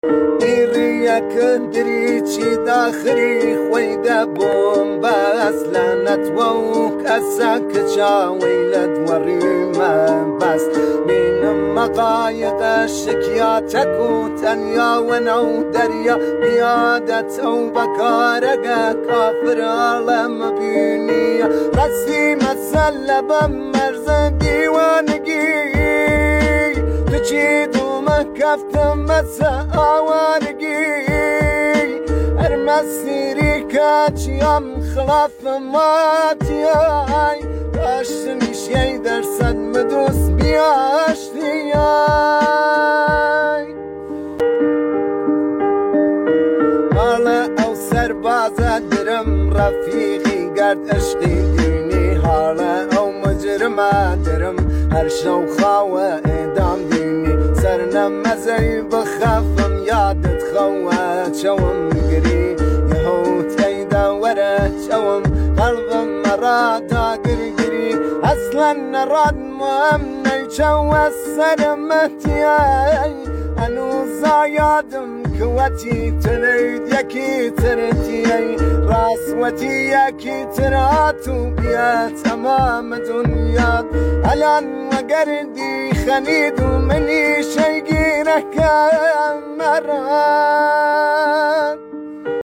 إيريك دريتشي داخري خويدا بوم بس لنتوك أساك شاويلد وريما بس من مقايق الشكياتك وتنيا ونو دريا بيادة وبكارقة كافر عالم بينيا رسي مسلبة مرز ديوانقي تجيد كفتم مسا آوارقي أرمسيري كاتيام خلاف ماتياي باشتني شي درسد مدوس بياشتياي على أو سربازة درم رفيقي قرد أشقي ديني حالة أو مجرمة درم هرشو خاوة إدام ديني سرنا مزي بخافم يادت خوات شوم قري يهوت ايدا ورا شوم قلبم مرادا قرقري اصلا نراد مهمنا شو السلمتياي انو زايادم كواتي تريد يكي ترتياي راسوتي يكي تراتو بيات امام دنيا الان وقردي خليد ومني شي غيرك مرة